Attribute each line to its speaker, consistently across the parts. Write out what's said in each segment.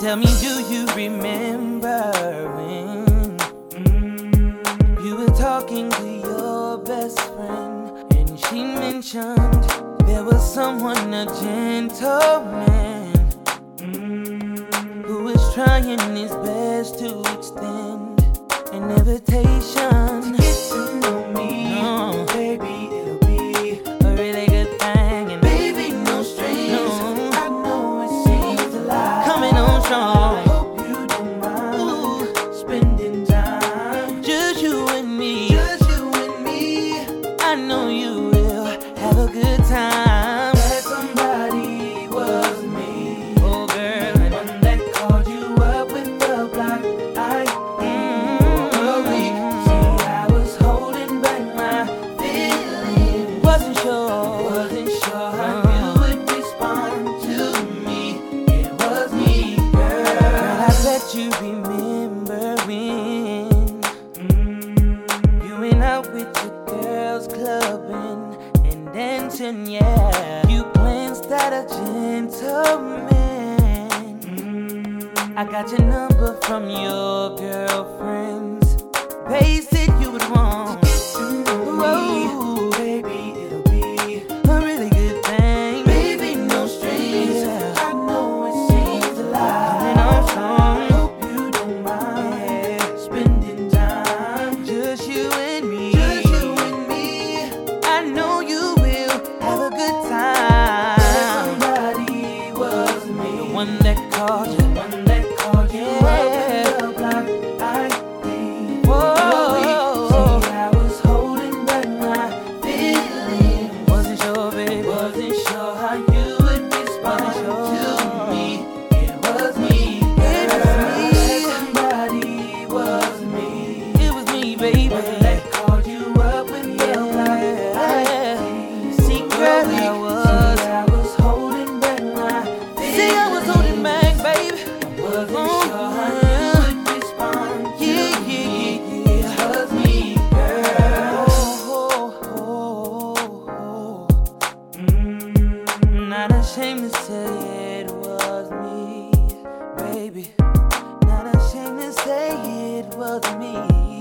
Speaker 1: Tell me, do you remember when you were talking to your best friend and she mentioned there was someone, a gentleman, who was trying his best to extend an invitation
Speaker 2: to get to know me?
Speaker 1: No.
Speaker 2: Baby, it'll be
Speaker 1: a really good thing, and
Speaker 2: baby, no strings.
Speaker 1: No.
Speaker 2: I know it seems a lot.
Speaker 1: coming on
Speaker 2: I
Speaker 1: strong.
Speaker 2: hope you don't mind spending time,
Speaker 1: Just you and me.
Speaker 2: just you and me.
Speaker 1: I know you will have a good time.
Speaker 2: That somebody was me.
Speaker 1: Oh girl, and
Speaker 2: One that called you up with the black eye. See, I was holding back my feelings.
Speaker 1: wasn't sure.
Speaker 2: Wasn't sure how you would respond to me. It was me, girl.
Speaker 1: I bet you remember when you went out with your girls clubbing and dancing, yeah. You glanced at a gentleman. I got your number from your girlfriends. They said you would want
Speaker 2: To know me,
Speaker 1: Whoa.
Speaker 2: baby, it'll be
Speaker 1: a really good thing.
Speaker 2: baby, no strings.
Speaker 1: Yeah.
Speaker 2: I know it seems a lot.
Speaker 1: Coming on strong.
Speaker 2: Hope you don't mind spending time,
Speaker 1: Just you and me.
Speaker 2: just you and me.
Speaker 1: I know you will have a good time.
Speaker 2: Somebody was me.
Speaker 1: The one that called you.
Speaker 2: One that called you
Speaker 1: Yeah.
Speaker 2: up with the black eye.
Speaker 1: Whoa.
Speaker 2: See, I was holding back my feelings.
Speaker 1: Wasn't sure, baby.
Speaker 2: Wasn't sure how you would respond to me. It was me.
Speaker 1: It was me.
Speaker 2: Somebody was me.
Speaker 1: It was me, baby.
Speaker 2: One that called you up with the black eye.
Speaker 1: Secret I was.
Speaker 2: See, I was holding back my feelings.
Speaker 1: See, I was holding back, baby.
Speaker 2: Wasn't sure how you would respond to
Speaker 1: Yeah,
Speaker 2: me.
Speaker 1: yeah, yeah,
Speaker 2: It was me, girl.
Speaker 1: Not ashamed to say it was me, baby. Not ashamed to say it was me.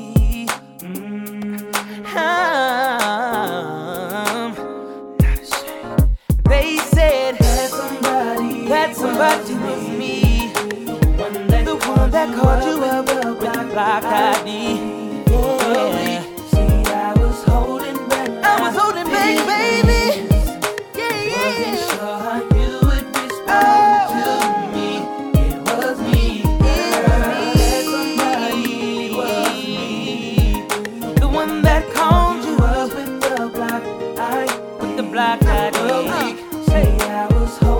Speaker 1: I'm not ashamed. They said that somebody was me, the one that called you up with the black ID. Yeah.
Speaker 2: See, I was holding back.
Speaker 1: I was holding back, baby. Yeah,
Speaker 2: Wasn't
Speaker 1: yeah.
Speaker 2: sure how you would respond to me. It was me, girl. Somebody was me.
Speaker 1: The one that called you
Speaker 2: Up with the black eye.
Speaker 1: with the black ID.
Speaker 2: See, I was holding